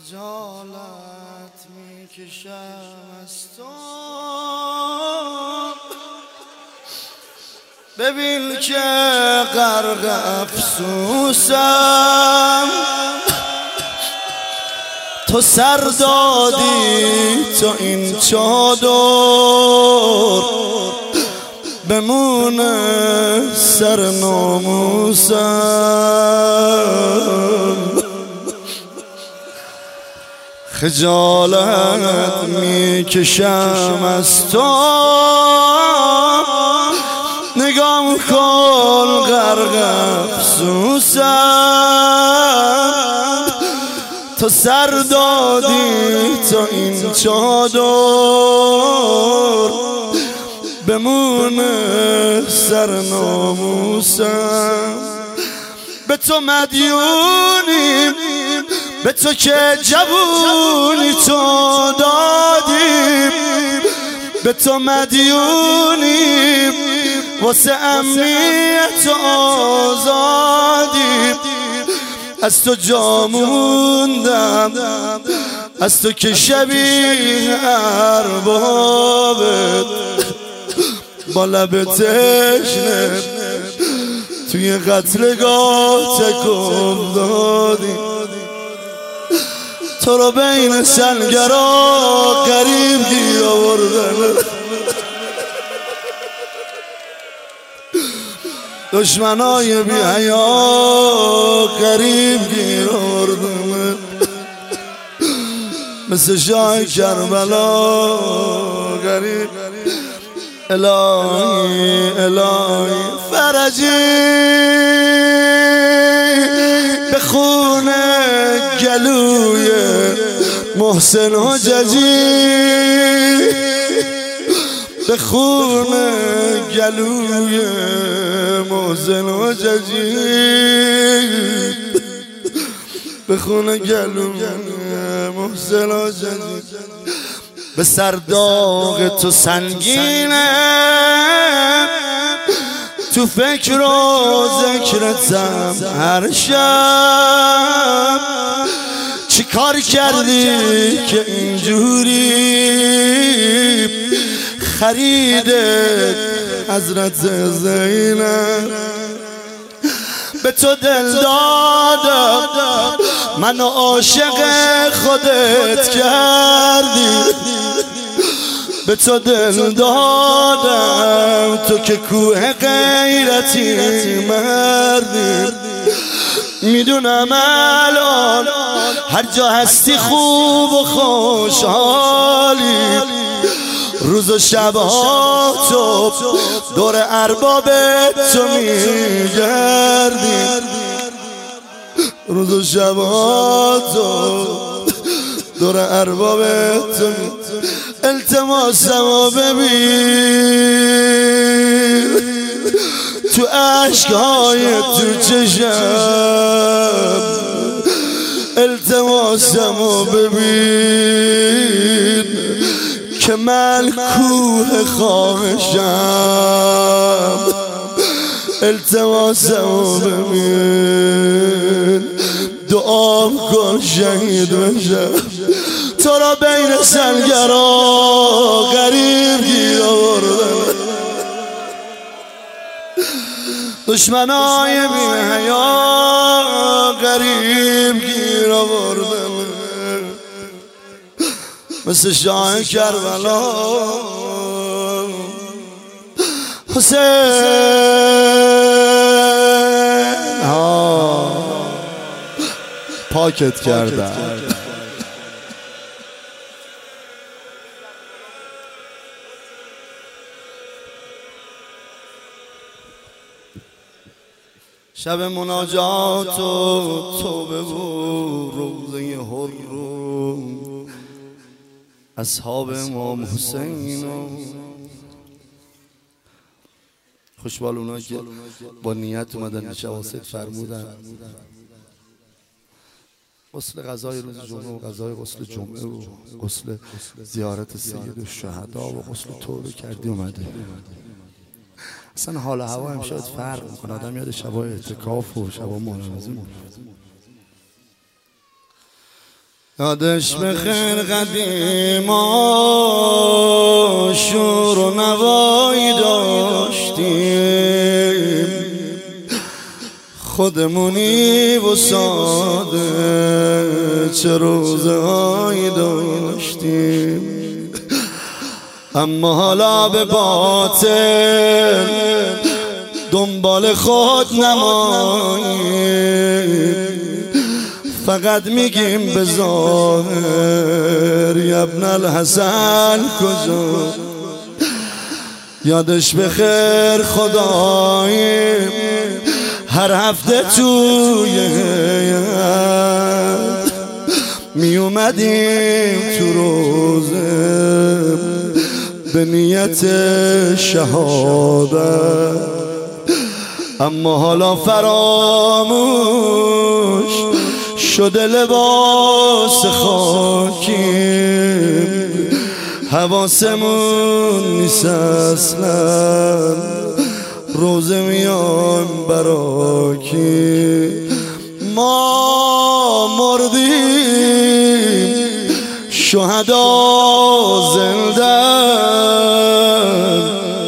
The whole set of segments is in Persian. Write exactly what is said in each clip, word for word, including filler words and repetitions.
خجالت میکشم از تو، ببین که غرق افسوسم. تو سر دادی تو این چادر، بمونه سر ناموسم. خجالت میکشم از تو، نگام کن غرق افسوسم. تو سر دادی تو این چادر، بمونه سر ناموسم. به تو مدیونیم، به تو که جوونی تو دادیم. به تو مدیونیم، واسه امنیت آزادیم. از تو جا موندم، از تو که شبیه اربابت با لب تشنه توی قتلگاه تکون دادی. تو رو بین سنگرها غریب گیر آوردن، دشمنای بی حیا غریب گیر آوردن. مثل شاه کربلا غریب. الهی الهی فرجی به خون گلوی محسن حججی، به خون گلوی محسن حججی، به خون گلوی محسن حججی. به سر داغ تو سنگینه، تو فکر و ذکرتم هر شب. چی کار کردی که اینجوری خریده حضرت زینب؟ به تو دل دادم، منو عاشق خودت کردی. به تو دل دادم، تو که کوه غیرتی مردی. میدونم الان هر جا هستی خوب و خوشحالی، روز و شبها تو دور ارباب تو میگردی. روز و شبها تو دور ارباب تو. التماسمو ببین تو عشقهای تو چشم، التماسمو ببین که من کوه خواهشم. التماسمو ببین، دعام کن شهید بشم. تو را بین سنگرها غریب گیر آوردن، دشمنای بی حیا غریب گیر آوردن. مثل شاه کربلا حسین ها پاکت کردن. شب مناجات و توبه و روزه هرم، اصحاب امام حسین و خوشبال اونا که با نیت اومدن شواصد فرمودن غسل غذای روز جمعه و غذای غسل جمعه و غسل زیارت سید الشهدا و غسل توبه کردی اومده. اصلا حال هوا هم شاید فرق میکنه، آدم یاد شبای اعتکاف و شبای مولانزی میفته. یادش بخیر قدیما شور و نوایی داشتیم، خودمونی و ساده چه روزهایی داشتیم. اما حالا به باطل دنبال خود نماییم، فقط میگیم به ظاهر یا ابن الحسن کجا. یادش بخیر خداییم هر هفته توی هیئت می اومدیم تو روزه به نیت شهادت، اما حالا فراموش شده لباس خاکیم، حواسمون نیست اصلا روزه میان براکی. ما مردیم شهدا زندن،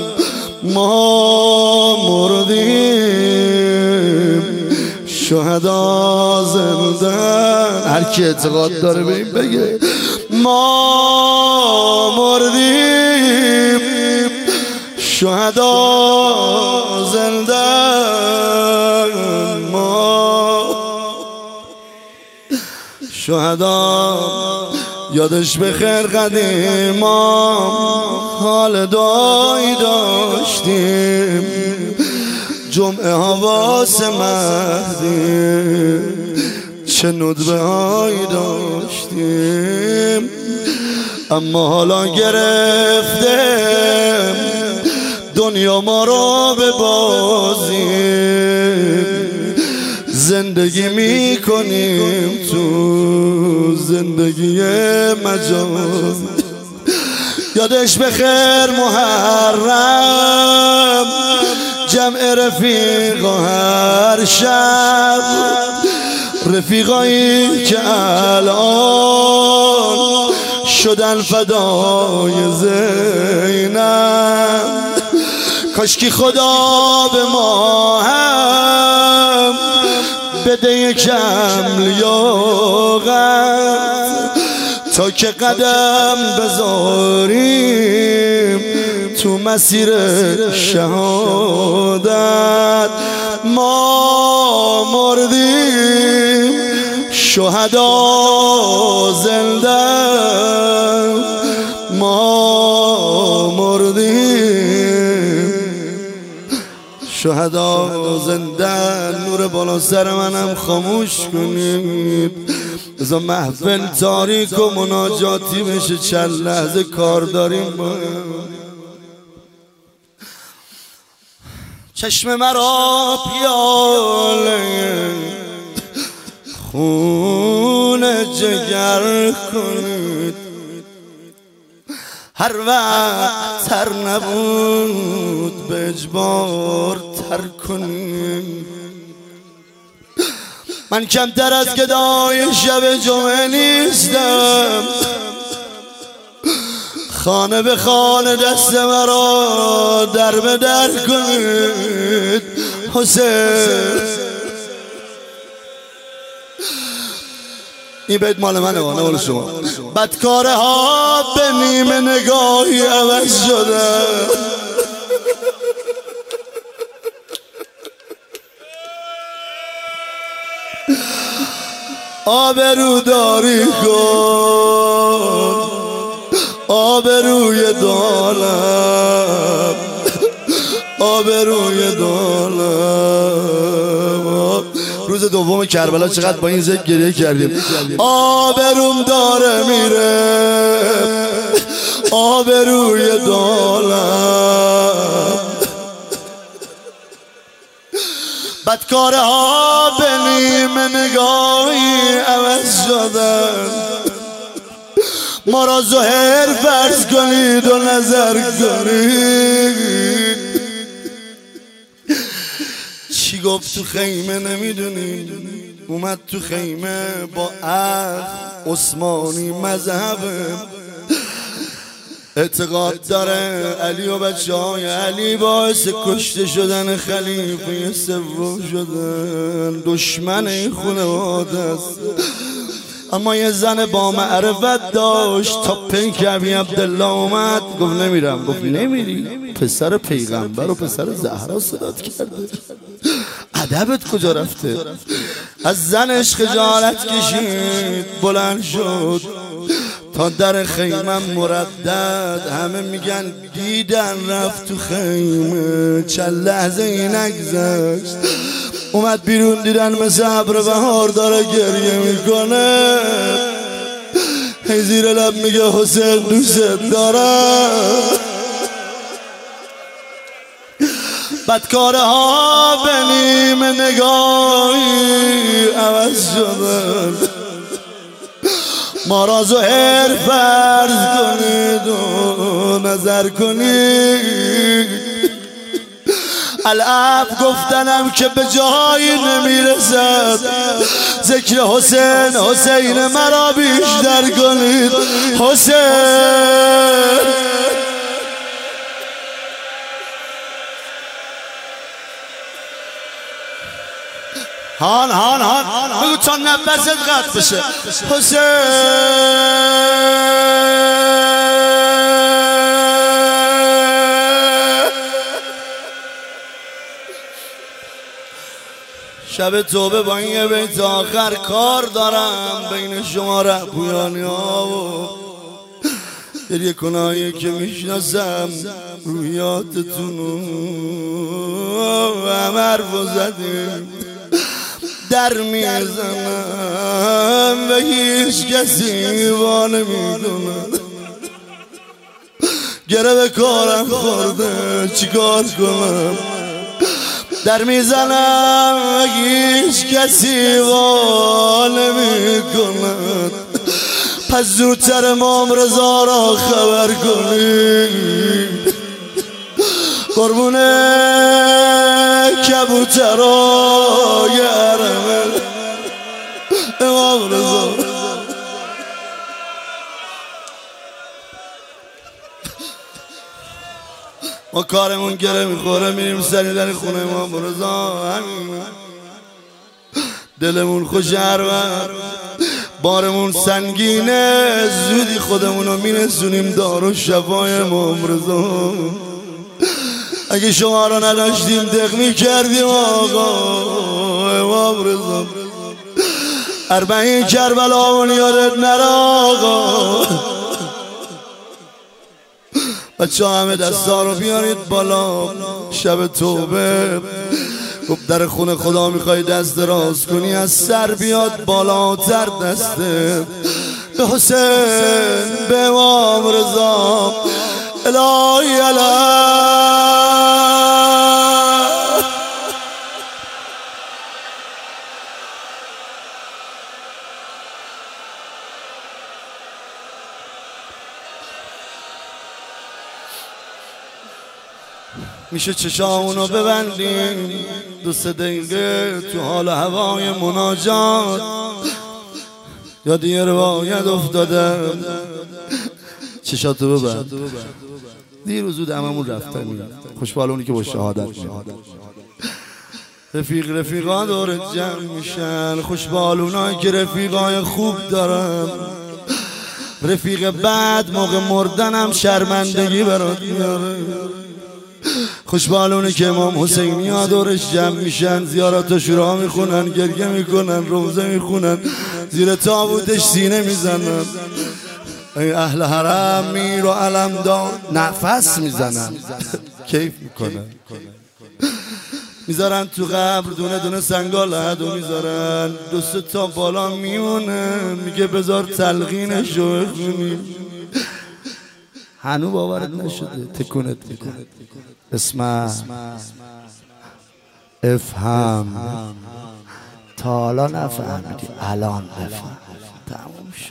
ما مردیم شهدا زندن. هر کی اعتقاد داره به این بگه. ما مردیم شهدا زندن، ما شهدا. یادش بخیر قدیما حال دعایی داشتیم، جمعه حواس مهدی چه ندبه هایی داشتیم، اما حالا گرفتیم دنیا ما را به بازی، زندگی می کنیم تو زندگی مجاز. یادش بخیر محرم جمع رفیق و هر شب، رفیقایی که الان شدن فدای زینب. کاشکی خدا به ما هم بده یکم لیاقت تا که قدم بذاریم تو مسیر شهادت. ما مردیم شهدا زندن، ما مردیم شهدا زندن. نور بالا سر منم خاموش کنید، بذار محفل تاریک و مناجاتی بشه، چند لحظه کار داریم با چشم مرا پیاله خون جگر کنید، هر وقت تر نبود به اجبار تر کنید. من کمتر از گدای شب جمعه نیستم، خانه به خانه دست مرا در به در کنید. حسین این بیت مال منه، نه مال شما. بدکاره ها به نیمه نگاهی عوض شده، آبروداری کن آبروی دالم، آبروی دالم. روز دوم کربلا چقدر با این ذکر گریه کردیم. آبروم داره میره آبروی دالم، بدکاره ها به نیمه نگاهی عوض شدن. ما را ظاهر فرض کنید و نظر کنید. چی گفت تو خیمه نمیدونید، اومد تو خیمه با اخ عثمانی مذهب اعتقاد داره علی و بچه های علی باعث کشته شدن خلیفه سوم شدن، دشمن این خانواده است. اما یه زن با معرفت داشت تا پنک ابی عبدالله اومد گفت نمیرم. گفت نمیری؟ پسر پیغمبر و پسر زهرا صدات کرده، ادبت کجا رفته؟ از زنش خجالت کشید، بلند شد تا در خیمه مردد. همه میگن دیدن رفت تو خیمه، چند لحظه ای نگذشت اومد بیرون، دیدن مثل ابر بهار داره گریه میکنه. هی زیر لب میگه حسین دوست دارم. بدکاره ها به نیم نگاهی عوض شدن. ما را ظاهر فرض کنید و نظر کنید. العب گفتنم که به جایی نمیرسد، ذکر حسین حسین مرا بیشتر کنید. حسین هان هان هان بگو تا نفست قطع بشه. حسین شب توبه با این یه بیت آخر کار دارم بین شما رهبویانی ها و گریه کنایی که میشناسم رویاتتون و همه حرف زدیم در میزنم و هیچ کسی با نمیدونه. گره به کارم خورده چیکار کنم؟ در میزنم و هیچ کسی با نمیکند. پس زودتر امام رضا را خبر کنید، قربونه کبوترای حرم امام رضا. ما کارمون گره میخوره میریم سری در خونه امام رضا، همین دلمون خوش هر وقت بارمون سنگینه زودی خودمونو میرسونیم دارو شفای امام رضا. اگه شما رو نداشتیم دق میکردیم آقا امام رضا. اربعین کربلا یادت نره آقا. بچه همه دستا رو بیارید بالا، شب توبه گفت در خونه خدا میخوای دست دراز کنی از سر بیاد بالاتر دسته به حسین به امام رضا. الهی الهی میشه چشامونو ببندیم دو سه دقیقه تو حال هوای مناجات. یاد یه روایت افتادم، چشاتو ببند. دیروز زود هممون رفتنی، خوشحال اونی که با شهادت میاد. رفیق رفیقا دور جمع میشن، خوشحال اونایی که رفیقای خوب دارن. رفیق بعد موقع مردنم شرمندگی برات میاره. خوشحال اونه که امام حسینی ها دورش جمع میشن، زیارات شورا میخونن، گریه میکنن، روزه میخونن، زیر تابوتش سینه میزنن. ای اهل حرم میر و علم دار نفس میزنن کیف میکنن. میذارن تو قبر دونه دونه سنگال هدو میذارن، دو سه تا بالا میمونه، میگه بذار تلقینشو بخونیم. هنو باورت نشده تکونت میکنه. اسمع افهم، تا حالا نفهمیدی الان بفهم. تموم شد.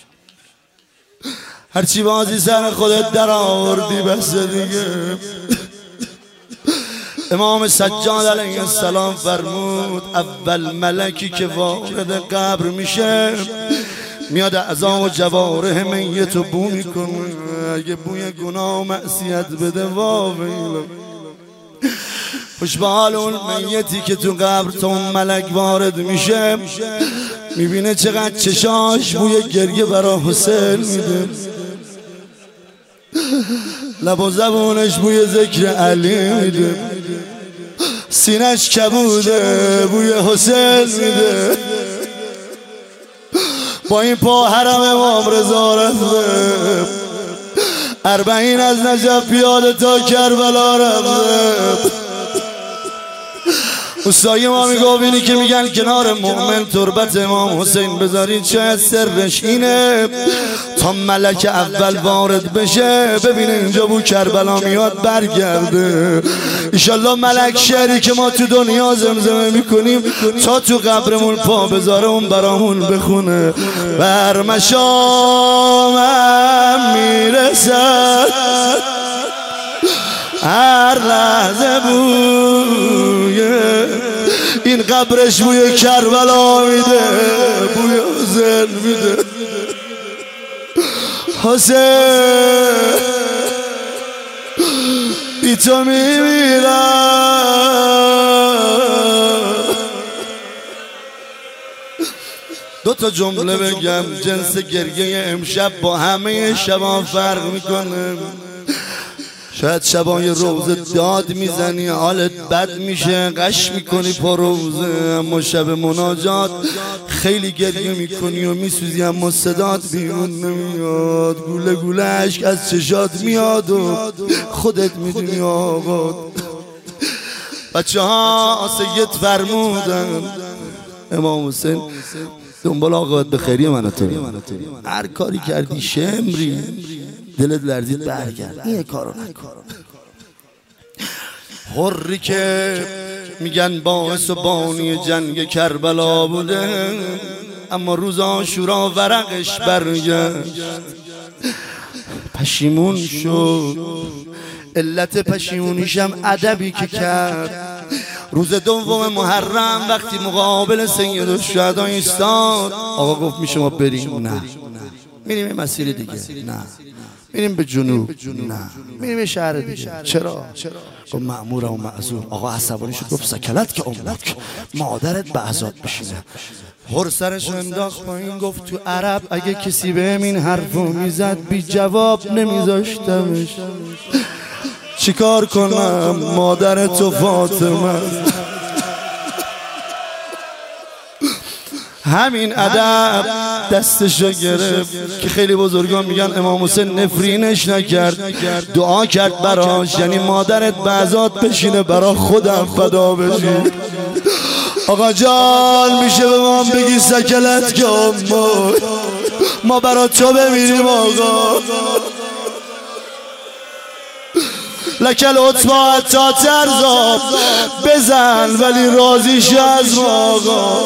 هرچی بازی سر خودت در آوردی بس دیگه. امام سجاد علیه السلام فرمود اول ملکی که وارد قبر میشه میاد اعضا و جوارح میت رو بو میکنه، اگه بوی گناه و معصیت بده واویلا. خوش به حال اون میتی که تو قبر تا اون ملک وارد میشه میبینه چقدر چشاش بوی گریه برا حسین میده، لب و زبونش بوی ذکر علی میده، سینش کبوده بوی حسین میده. با این پا حرم امام رضا رفته، اربعین از نجف پیاده تا کربلا رفته. استای ما میگو اینی که میگن کنار مؤمن تربت امام حسین بذارید شاید سرش اینه تا ملک اول وارد بشه ببینه اینجا بو کربلا میاد برگرده. ایشالله ملک شعری که ما تو دنیا زمزمه میکنیم تا تو قبرمون پا بذاره اون برامون بخونه. بر مشامم میرسد هر لحظه بوی این قبرش بوی کربلا میده، بوی حسین میده. حسین بی تو میمیرم. دو تا جمله بگم جنس گریه امشب با همه شبان فرق میکنه. شاید شبای روزه داد میزنی حالت بد میشه قش میکنی پا روزه، اما شب مناجات خیلی گریه میکنی و میسوزی اما صدات بیرون نمیاد، گوله گوله عشق از چشات میاد و خودت میدونی آقا. بچه ها سید فرمودن امام حسین دنبال آقایت به خیریه من تو هر کاری کردی شمری دلت لرزید برگرد، این کارو نکن. حری که میگن باعث و بانی جنگ کربلا بوده اما روز عاشورا ورقش برگشت، پشیمون شد. علت پشیمونیشم ادبی که کرد. روز دوم محرم وقتی مقابل سید الشهدا ایستاد آقا گفت میشه ما بریم؟ نه. میریم یه مسیر دیگه؟ نه. میریم به جنوب؟ نه. میریم یه شهر دیگه؟ چرا؟ گفت مأمورم و معذور. آقا عصبانی شد گفت سکلت که امک مادرت به عذاب بشینه. هر سرش انداخت پایین گفت تو عرب اگه کسی بهم این حرفو میزد بی جواب نمیذاشتمش. چیکار کنم مادر تو فاطمه؟ همین ادب دستشو گرفت که خیلی بزرگان میگن امام حسین نفرینش نکرد، دعا کرد براش، یعنی مادرت بعضات بشینه برا خودم فدا بشین. آقا جان میشه به ما بگی سکلت که امو ما برا تو بمیریم آقا. لکل اطباع تا ترزا بزن ولی راضی شو از ما آقا.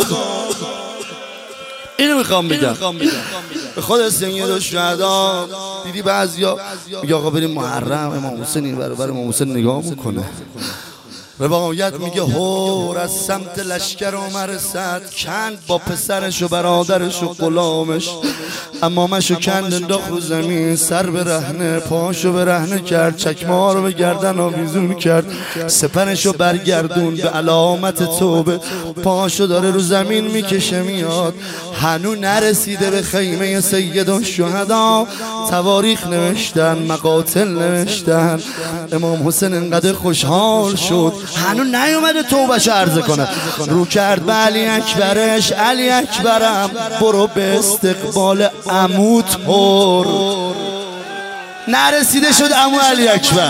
اینو میخوام بگم به خود سید الشهدا. دیدی بعضیا میگه آقا بریم محرم امام حسین این برابر امام حسین نگاه میکنه. روایت میگه هور از سمت لشکر عمر رسد کند با پسرش و برادرش و غلامش، امامشو کند انداخت رو زمین، سر به رهنه پاشو به رهنه کرد، چکمه ها رو به گردن آویزون کرد، سپنشو برگردون به علامت توبه، پاشو داره رو زمین میکشه میاد. هنو نرسیده به خیمه سید الشهدا، تواریخ نوشتن مقاتل نوشتن. امام حسین انقدر خوشحال شد هنو نیومده توبهشو عرضه کنه، رو کرد به علی اکبرش، علی اکبرم برو به استقبال عمو تور. نرسیده شد عمو علی اکبر.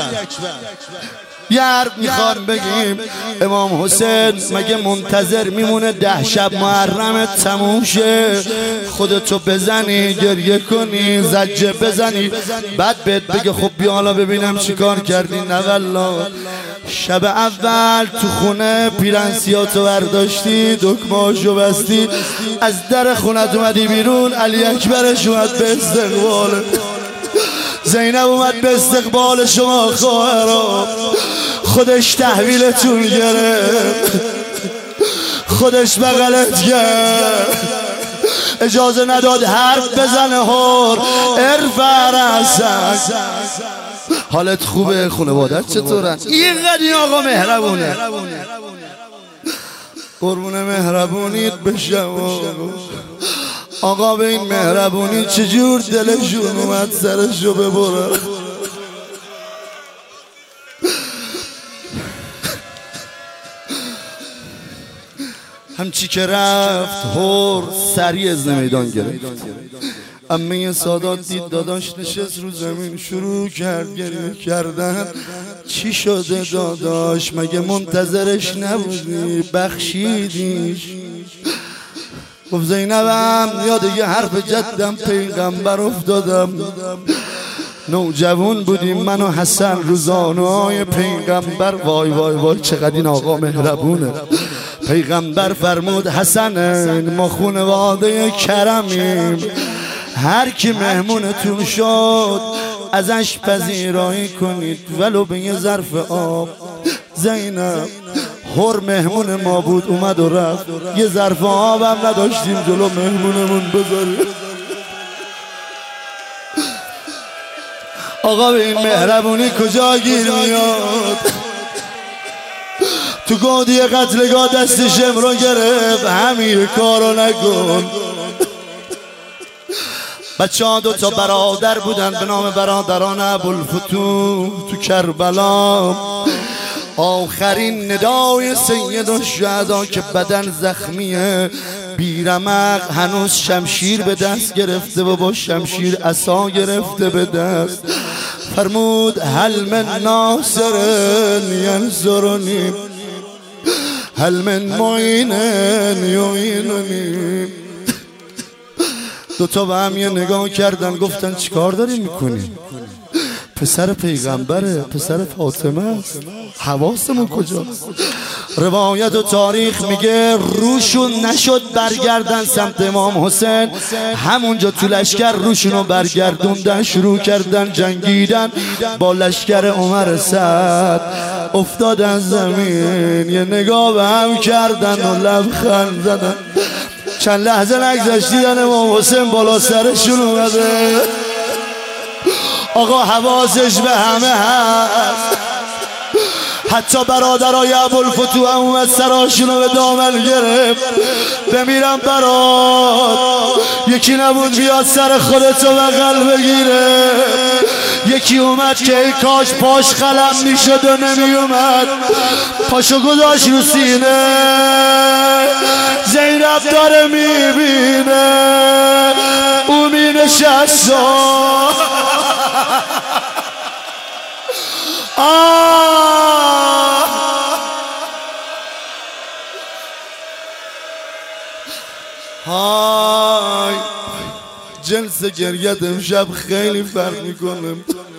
یه حرف میخوام بگیم امام حسین مگه منتظر میمونه ده شب محرمت تموم شه خودتو بزنی گریه کنی زجه بزنی بعد بهت بگه خب بیا حالا ببینم چیکار کردی؟ نه والله. شب اول تو خونه پیرنسیاتو برداشتی، دکمه‌اشو بستی، از در خونت اومدی بیرون، علی اکبرش اومد به استقبال، زینب اومد به استقبال شما خواهرام. خودش تحویلتون گرفت، خودش بغلت کرد، اجازه نداد حرف بزنه. هر ارفع رأسک. حالت خوبه؟ خانوادت چطورن؟ اینقدر این آقا مهربونه. قربون مهربونیت بشم آقا. به این مهربونی چجور دلشون اومد سرشو ببره. همچی که رفت هر سریع از میدان گرفت. امه سادات دید داداش نشست رو زمین، شروع کرد گریه کردن. چی شده داداش؟ مگه منتظرش نبودی؟ بخشیدیش؟ گفت زینبم یاد یه حرف جدم پیغمبر افتادم. نوجوان بودیم من و حسن روزانه‌های پیغمبر. وای وای وای چقدر این آقا مهربونه. پیغمبر فرمود حسن ما خانواده کرمیم، هر کی مهمونتون شد ازش پذیرایی کنید ولو به یه ظرف آب. زینب هر مهمون ما بود اومد و رفت، یه ظرف آب هم نداشتیم جلو مهمونمون بذاریم. آقا به این مهربونی کجا گیر میاد؟ تو گودی قتلگاه دستشم رو گرفت، همین کارو نکن. بچه ها دو تا برادر بودن به نام برادران ابوالفتوح تو کربلا. آخرین ندای سید الشهدا که بدن زخمیه بیرمق، هنوز شمشیر به دست گرفته و با شمشیر عصا گرفته به دست. فرمود هل من ناصر ینصرنی، هل من معین یعیننی. دوتا به هم یه نگاه کردن گفتن چی کار داری میکنی؟ پسر پیغمبره، پسر فاطمه است، حواسمون کجاست؟ روایت و تاریخ میگه روشون نشد برگردن سمت امام حسین، همونجا تو لشکر روشونو برگردوندن، شروع کردن جنگیدن با لشکر عمر سعد. افتادن زمین یه نگاه به هم کردن و لبخند زدن. چند لحظه نگذشت دیدن امام حسین بالا سرشون اومده. آقا حواسش به همه هست، حتی برادرای ابوالفتوح هم اومد سراشونو به دامن گرفت. بمیرم برات، یکی نبود بیاد سر خودتو بغل بگیره، یکی اومد که ای کاش پاش خلم میشد و نمی اومد، پاشو گذاشت رو سینه. زینب داره میبینه او می نشست. های جنس گریت امشب خیلی فرق میکنه.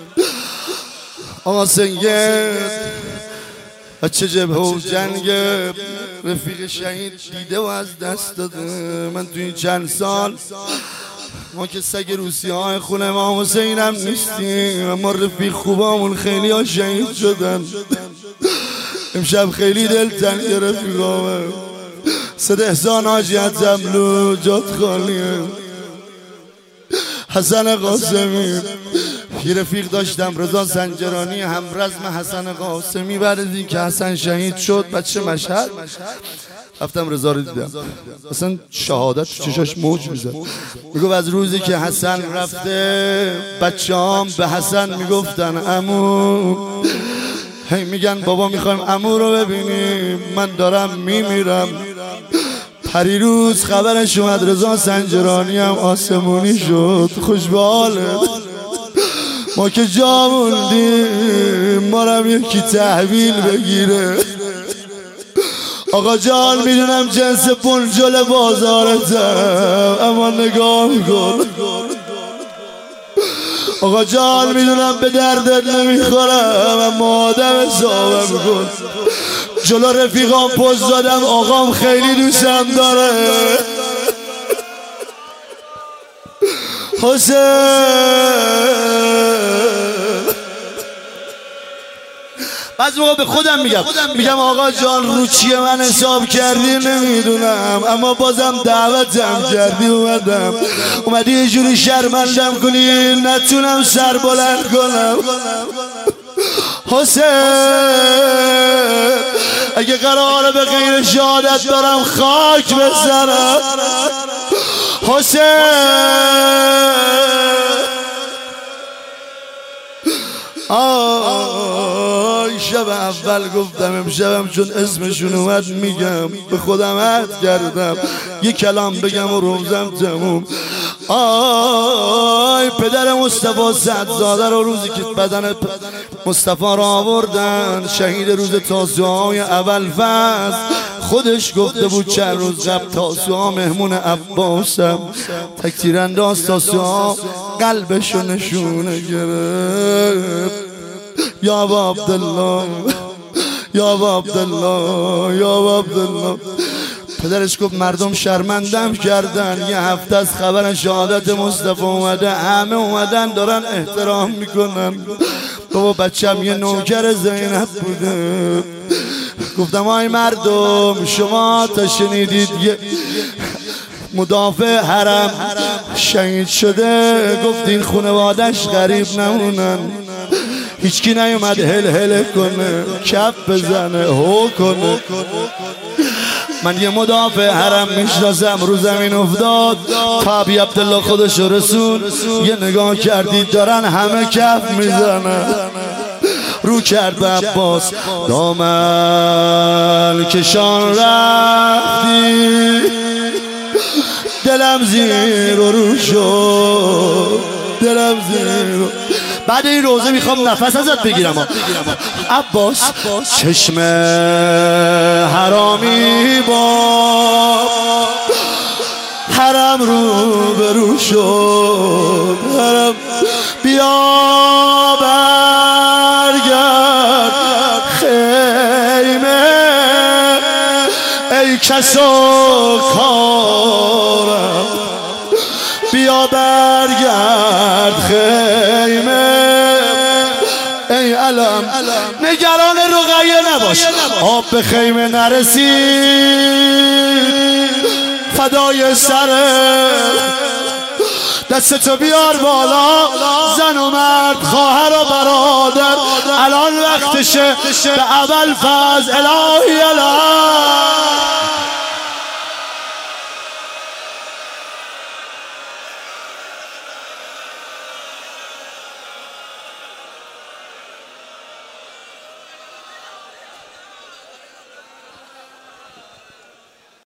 آقا سنگت بچه جبهه و جنگ رفیق شهید دیده و از دست داده. من تو این چند سال ما که سگ روسی های خونه امام حسین هم نیستیم، اما رفیق خوبامون خیلی ها شهید شدن. امشب خیلی دل تنگ رفیقامه. صد احسان حاجی زملو جات خالیه. حسن قاسمی یه رفیق داشتم رضا سنجرانی، هم رزم حسن قاسمی. بعد از این که حسن شهید شد بچه مشهد رفتم رضا رو دیدم، اصلا شهادت تو چشاش موج میزد. میگو از روزی که حسن رفته بچه هم به حسن میگفتن عمو، هی میگن بابا میخوایم عمو رو ببینیم، من دارم میمیرم. پریروز خبرش اومد رضا سنجرانی هم آسمونی شد. خوش به حاله ما که جا موندیم، ما رو یکی تحویل بگیره. آقا جان میدونم جنس پنجل بازارتم، اما نگاه کن. آقا جان میدونم به دردت نمیخورم، اما آدم حسابم کن. جلو رفیقام پوز دادم، آقام خیلی دوستم داره. حسین بعضی موقع به خودم میگم میگم آقا جان رو چیه من حساب کردی نمیدونم، اما بازم دعوتم کردی اومدم. اومدی یه جوری شرمندم کنی نتونم سر بلند کنم. حسین اگه قراره به غیر شهادت برم خاک بزنم. حسین آی شب اول گفتم امشبم چون اسمشون اومد میگم، به خودم عهد کردم یه کلام بگم و روزم تموم. آی پدر مصطفی سعدزاده رو روزی که بدن مصطفی رو آوردن شهید روز تاسوعای اول فصل خودش گفته بود چند روز قبل تاسوعا مهمون عباسم، تکتیر انداز تاسوعا قلبشو نشونه گرفت. یا ابا عبدالله یا ابا عبدالله یا ابا عبدالله. پدرش گفت مردم شرمندم کردن، یه هفته از خبر شهادت مصطفی اومده، همه اومدن دارن احترام میکنن. بابا بچم یه نوکر زینب بوده. گفتم آی مردم شما تا شنیدید یه مدافع حرم شهید شده گفتین خانوادش غریب نمونن، هیچکی نیومد هل هل کنه کف بزنه هو کنه. من یه مدافع حرم میشناسم رو زمین افتاد تابی عبدالله خودش رسول، یه نگاه کردید دارن همه کف میزنن. رو کرد به عباس دامن کشان رفتی دلم زیر و رو شد دلم زیر. بعد این روزه میخوام نفس ازت بگیرم. عباس چشم حرامی با حرم رو برو شد، حرم بیا برگرد خیمه ای کس و کارم، بیا برگرد خیمه ای علم. نگران رقیه نباش آب به خیمه نرسید فدای سره، دستتو بیار بالا زن و مرد خواهر و برادر، الان وقتشه به اول فاز الهی الهی.